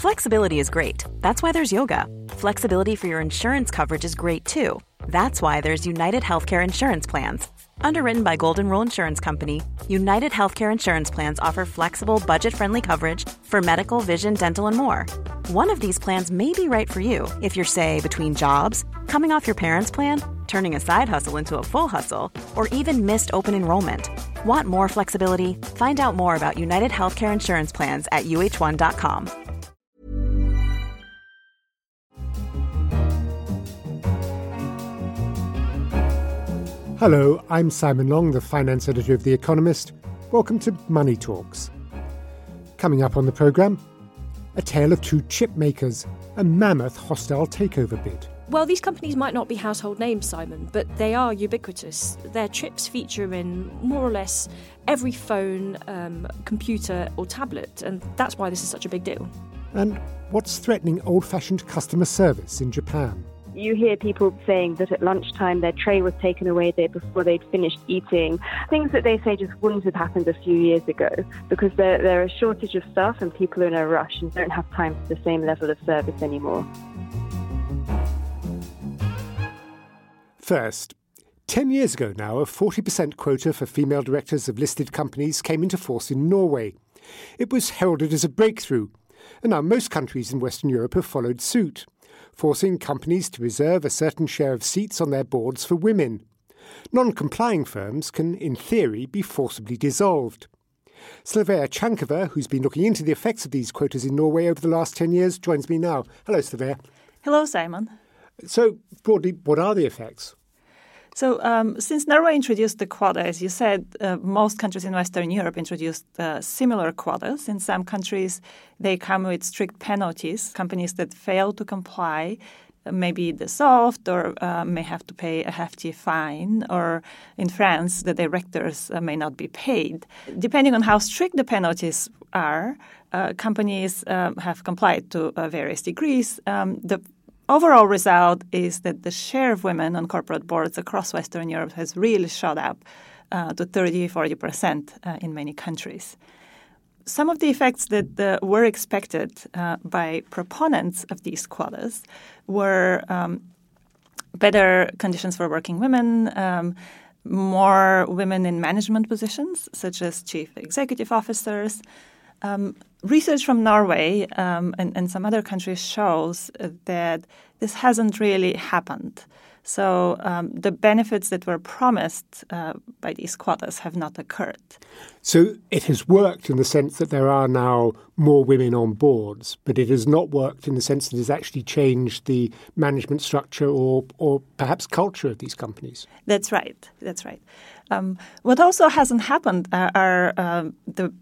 Flexibility is great. That's why there's yoga. Flexibility for your insurance coverage is great too. That's why there's United Healthcare Insurance Plans. Underwritten by Golden Rule Insurance Company, United Healthcare Insurance Plans offer flexible, budget-friendly coverage for medical, vision, dental, and more. One of these plans may be right for you if you're, say, between jobs, coming off your parents' plan, turning a side hustle into a full hustle, or even missed open enrollment. Want more flexibility? Find out more about United Healthcare Insurance Plans at uh1.com. Hello, I'm Simon Long, the finance editor of The Economist. Welcome to Money Talks. Coming up on the programme, a tale of two chip makers, a mammoth hostile takeover bid. Well, these companies might not be household names, Simon, but they are ubiquitous. Their chips feature in more or less every phone, computer or tablet, and that's why this is such a big deal. And what's threatening old-fashioned customer service in Japan? You hear people saying that at lunchtime their tray was taken away there before they'd finished eating. Things that they say just wouldn't have happened a few years ago because there are a shortage of staff and people are in a rush and don't have time for the same level of service anymore. First, 10 years ago now, a 40% quota for female directors of listed companies came into force in Norway. It was heralded as a breakthrough, and now most countries in Western Europe have followed suit, forcing companies to reserve a certain share of seats on their boards for women. Non-complying firms can, in theory, be forcibly dissolved. Slavea Chankova, who's been looking into the effects of these quotas in Norway over the last 10 years, joins me now. Hello, Slavea. Hello, Simon. So, broadly, what are the effects? So, since Norway introduced the quota, as you said, most countries in Western Europe introduced similar quotas. In some countries, they come with strict penalties. Companies that fail to comply may be dissolved or may have to pay a hefty fine. Or in France, the directors may not be paid. Depending on how strict the penalties are, companies have complied to various degrees. The overall result is that the share of women on corporate boards across Western Europe has really shot up to 30-40% in many countries. Some of the effects that were expected by proponents of these quotas were better conditions for working women, more women in management positions, such as chief executive officers. Research from Norway and some other countries shows that this hasn't really happened. So the benefits that were promised by these quotas have not occurred. So it has worked in the sense that there are now more women on boards, but it has not worked in the sense that it has actually changed the management structure or perhaps culture of these companies. That's right. What also hasn't happened are the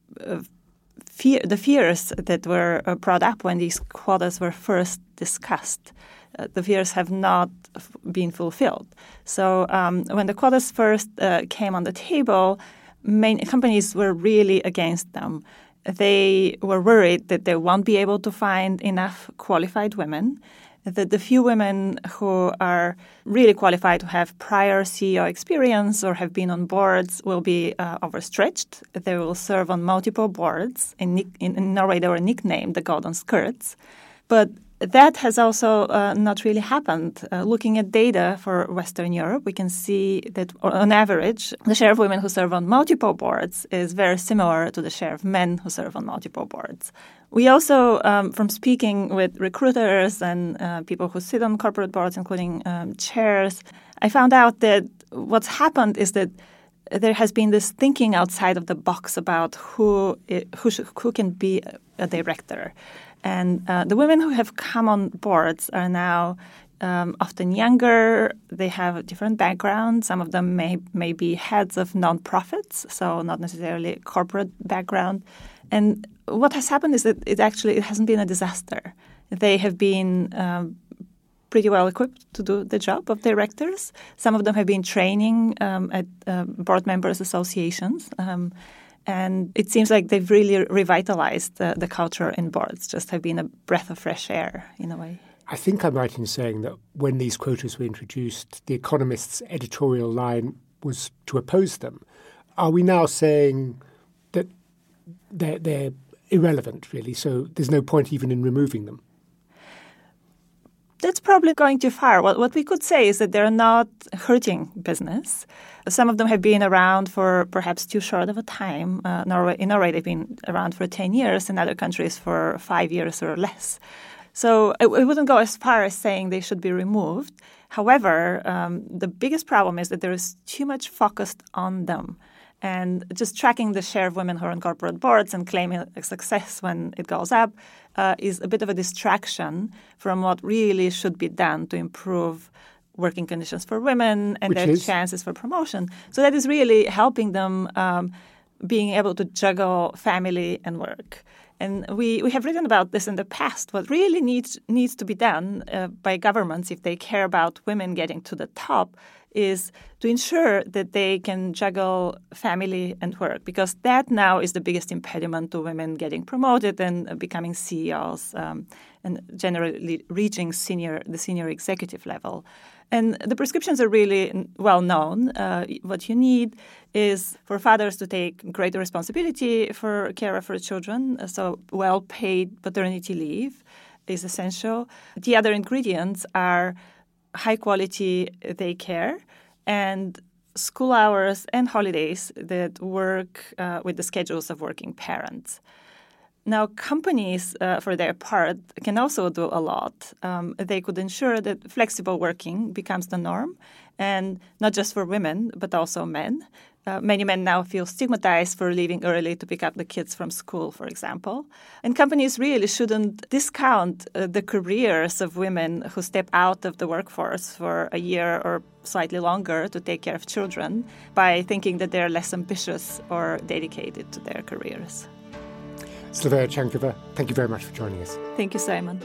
fears that were brought up when these quotas were first discussed. The fears have not been fulfilled. So when the quotas first came on the table, many companies were really against them. They were worried that they won't be able to find enough qualified women, that the few women who are really qualified to have prior CEO experience or have been on boards will be overstretched. They will serve on multiple boards. In Norway, they were nicknamed the Golden Skirts. But that has also not really happened. Looking at data for Western Europe, we can see that on average, the share of women who serve on multiple boards is very similar to the share of men who serve on multiple boards. We also, from speaking with recruiters and people who sit on corporate boards, including chairs, I found out that what's happened is that there has been this thinking outside of the box about who can be a director. And the women who have come on boards are now often younger. They have a different background. Some of them may be heads of nonprofits, so not necessarily a corporate background. And what has happened is that it hasn't been a disaster. They have been pretty well equipped to do the job of directors. Some of them have been training at board members' associations. And it seems like they've really revitalized the culture in boards, just have been a breath of fresh air in a way. I think I'm right in saying that when these quotas were introduced, The Economist's editorial line was to oppose them. Are we now saying that they're irrelevant, really, so there's no point even in removing them. That's probably going too far. What we could say is that they're not hurting business. Some of them have been around for perhaps too short of a time. In Norway, they've been around for 10 years, in other countries for 5 years or less. So it wouldn't go as far as saying they should be removed. However, the biggest problem is that there is too much focus on them. And just tracking the share of women who are on corporate boards and claiming success when it goes up is a bit of a distraction from what really should be done to improve working conditions for women and their chances for promotion. So that is really helping them being able to juggle family and work. And we have written about this in the past. What really needs to be done by governments if they care about women getting to the top is to ensure that they can juggle family and work, because that now is the biggest impediment to women getting promoted and becoming CEOs and generally reaching the senior executive level. And the prescriptions are really well known. What you need is for fathers to take greater responsibility for care for children, so well-paid paternity leave is essential. The other ingredients are high-quality daycare and school hours and holidays that work with the schedules of working parents. Now, companies, for their part, can also do a lot. They could ensure that flexible working becomes the norm, and not just for women, but also men. Many men now feel stigmatized for leaving early to pick up the kids from school, for example. And companies really shouldn't discount the careers of women who step out of the workforce for a year or slightly longer to take care of children by thinking that they're less ambitious or dedicated to their careers. Slavea Chankova, thank you very much for joining us. Thank you, Simon.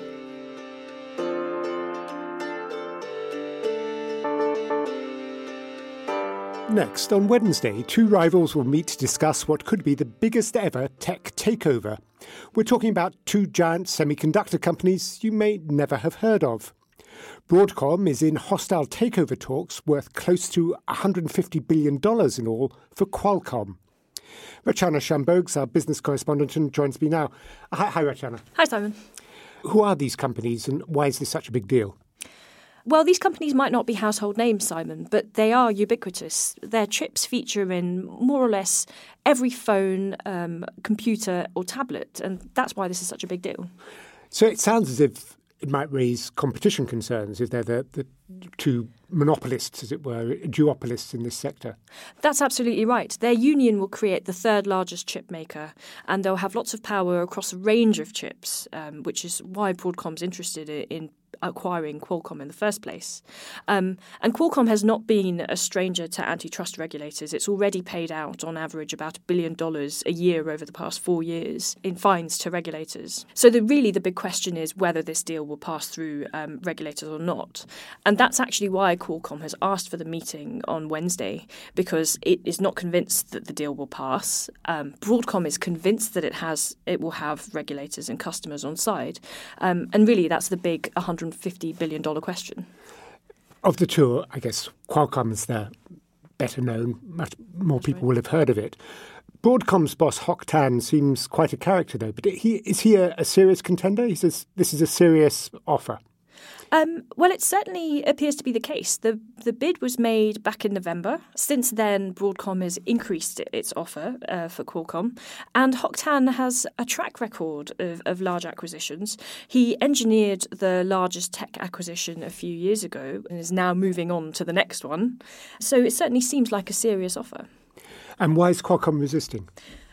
Next, on Wednesday, two rivals will meet to discuss what could be the biggest ever tech takeover. We're talking about two giant semiconductor companies you may never have heard of. Broadcom is in hostile takeover talks worth close to $150 billion in all for Qualcomm. Rachana Shambogs, our business correspondent, and joins me now. Hi, Rachana. Hi, Simon. Who are these companies and why is this such a big deal? Well, these companies might not be household names, Simon, but they are ubiquitous. Their chips feature in more or less every phone, computer or tablet, and that's why this is such a big deal. So it sounds as if it might raise competition concerns if they're the two monopolists, as it were, duopolists in this sector. That's absolutely right. Their union will create the third largest chip maker, and they'll have lots of power across a range of chips, which is why Broadcom's interested in acquiring Qualcomm in the first place. And Qualcomm has not been a stranger to antitrust regulators. It's already paid out, on average, about $1 billion a year over the past 4 years in fines to regulators. So the big question is whether this deal will pass through regulators or not. And that's actually why Qualcomm has asked for the meeting on Wednesday, because it is not convinced that the deal will pass. Broadcom is convinced that it will have regulators and customers on side. And really, that's the big $150 billion question. Of the two, I guess Qualcomm's the better known. Much more people will have heard of it. Broadcom's boss, Hock Tan, seems quite a character, though. But is he a serious contender? He says this is a serious offer. Well, it certainly appears to be the case. The bid was made back in November. Since then, Broadcom has increased its offer for Qualcomm. And Hock Tan has a track record of large acquisitions. He engineered the largest tech acquisition a few years ago and is now moving on to the next one. So it certainly seems like a serious offer. And why is Qualcomm resisting?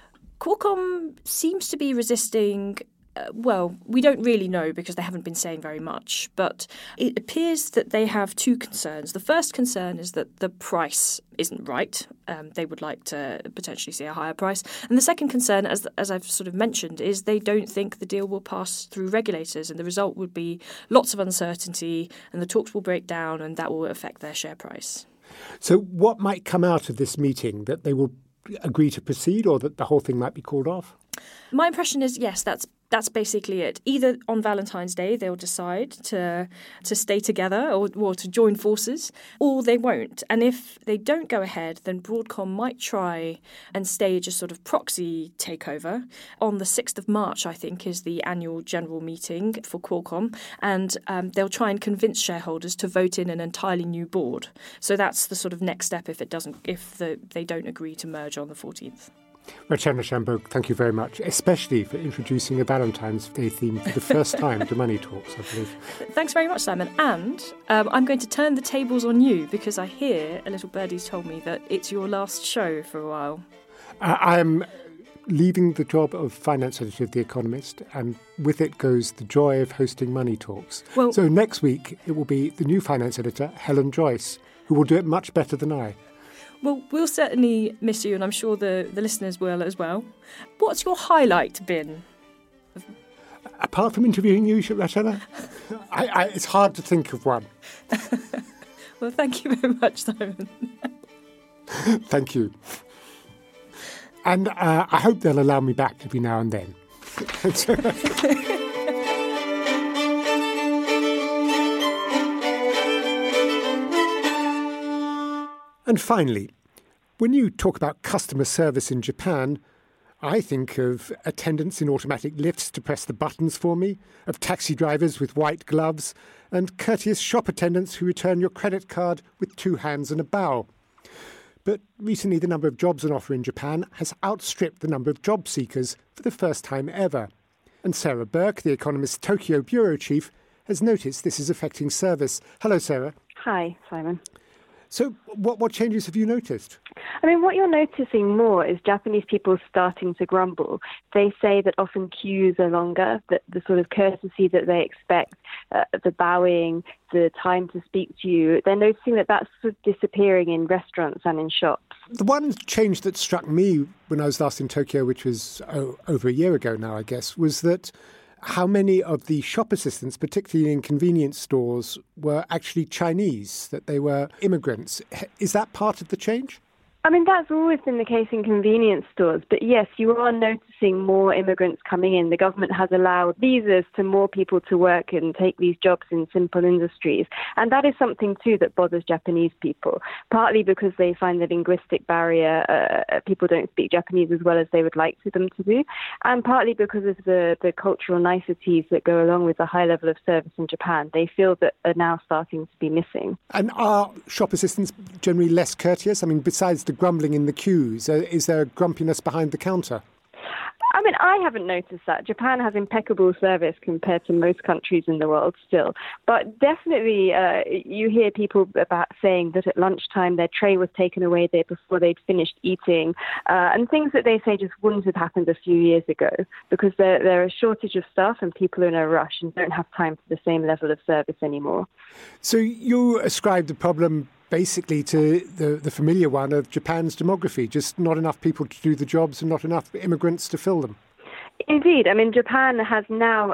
Qualcomm seems to be resisting. Well, we don't really know because they haven't been saying very much, but it appears that they have two concerns. The first concern is that the price isn't right. They would like to potentially see a higher price. And the second concern, as I've sort of mentioned, is they don't think the deal will pass through regulators, and the result would be lots of uncertainty, and the talks will break down, and that will affect their share price. So what might come out of this meeting? That they will agree to proceed, or that the whole thing might be called off? My impression is, yes, that's That's basically it. Either on Valentine's Day they'll decide to stay together or to join forces, or they won't. And if they don't go ahead, then Broadcom might try and stage a sort of proxy takeover. On the 6th of March, I think, is the annual general meeting for Qualcomm, and they'll try and convince shareholders to vote in an entirely new board. So that's the sort of next step if they don't agree to merge on the 14th. Rachana Shanbhogue, thank you very much, especially for introducing a Valentine's Day theme for the first time to Money Talks, I believe. Thanks very much, Simon. And I'm going to turn the tables on you because I hear a little birdie's told me that it's your last show for a while. I am leaving the job of finance editor of The Economist, and with it goes the joy of hosting Money Talks. So next week it will be the new finance editor, Helen Joyce, who will do it much better than I. Well, we'll certainly miss you, and I'm sure the listeners will as well. What's your highlight been? Apart from interviewing you, Rachana, it's hard to think of one. Well, thank you very much, Simon. Thank you. And I hope they'll allow me back every now and then. And finally, when you talk about customer service in Japan, I think of attendants in automatic lifts to press the buttons for me, of taxi drivers with white gloves, and courteous shop attendants who return your credit card with 2 hands and a bow. But recently the number of jobs on offer in Japan has outstripped the number of job seekers for the first time ever. And Sarah Burke, The Economist's Tokyo bureau chief, has noticed this is affecting service. Hello, Sarah. Hi, Simon. So what changes have you noticed? I mean, what you're noticing more is Japanese people starting to grumble. They say that often queues are longer, that the sort of courtesy that they expect, the bowing, the time to speak to you, they're noticing that that's sort of disappearing in restaurants and in shops. The one change that struck me when I was last in Tokyo, which was over a year ago now, I guess, was that how many of the shop assistants, particularly in convenience stores, were actually Chinese, that they were immigrants. Is that part of the change? I mean, that's always been the case in convenience stores. But yes, you are noticing more immigrants coming in. The government has allowed visas to more people to work and take these jobs in simple industries. And that is something, too, that bothers Japanese people, partly because they find the linguistic barrier. People don't speak Japanese as well as they would like them to do, and partly because of the cultural niceties that go along with the high level of service in Japan. They feel that are now starting to be missing. And are shop assistants generally less courteous? I mean, besides the grumbling in the queues, is there a grumpiness behind the counter? I mean, I haven't noticed that. Japan has impeccable service compared to most countries in the world still. But definitely you hear people about saying that at lunchtime their tray was taken away there before they'd finished eating, and things that they say just wouldn't have happened a few years ago because there are a shortage of staff and people are in a rush and don't have time for the same level of service anymore. So you ascribe the problem basically to the familiar one of Japan's demography, just not enough people to do the jobs and not enough immigrants to fill them. Indeed. I mean, Japan has now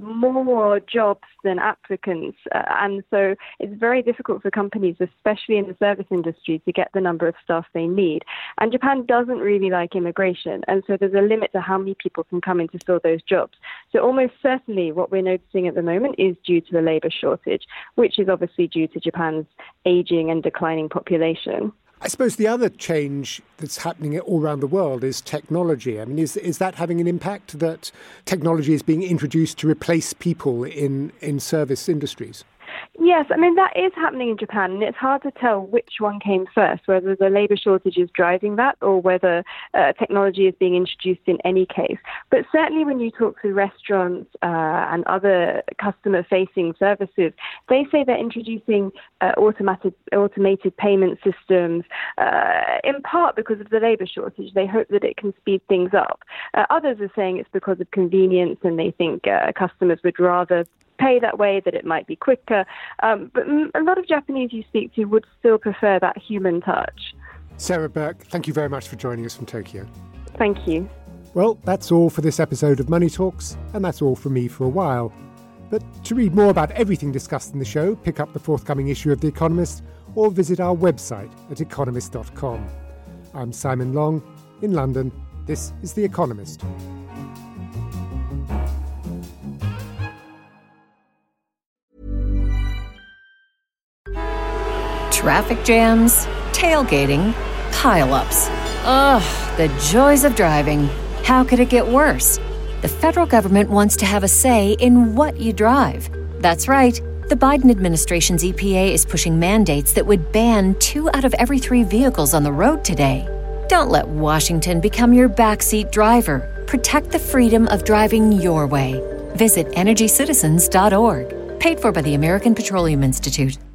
more jobs than applicants, and so it's very difficult for companies, especially in the service industry, to get the number of staff they need. And Japan doesn't really like immigration, and so there's a limit to how many people can come in to fill those jobs. So almost certainly what we're noticing at the moment is due to the labour shortage, which is obviously due to Japan's ageing and declining population. I suppose the other change that's happening all around the world is technology. I mean, is that having an impact, that technology is being introduced to replace people in service industries? Yes, I mean, that is happening in Japan, and it's hard to tell which one came first, whether the labour shortage is driving that or whether technology is being introduced in any case. But certainly when you talk to restaurants and other customer-facing services, they say they're introducing automated payment systems, in part because of the labour shortage. They hope that it can speed things up. Others are saying it's because of convenience, and they think customers would rather pay that way, that it might be quicker. But a lot of Japanese you speak to would still prefer that human touch. Sarah Burke, thank you very much for joining us from Tokyo. Thank you. Well, that's all for this episode of Money Talks, and that's all from me for a while. But to read more about everything discussed in the show, pick up the forthcoming issue of The Economist or visit our website at economist.com. I'm Simon Long in London. This is The Economist. Traffic jams, tailgating, pile-ups. Ugh, the joys of driving. How could it get worse? The federal government wants to have a say in what you drive. That's right. The Biden administration's EPA is pushing mandates that would ban 2 out of every 3 vehicles on the road today. Don't let Washington become your backseat driver. Protect the freedom of driving your way. Visit EnergyCitizens.org. Paid for by the American Petroleum Institute.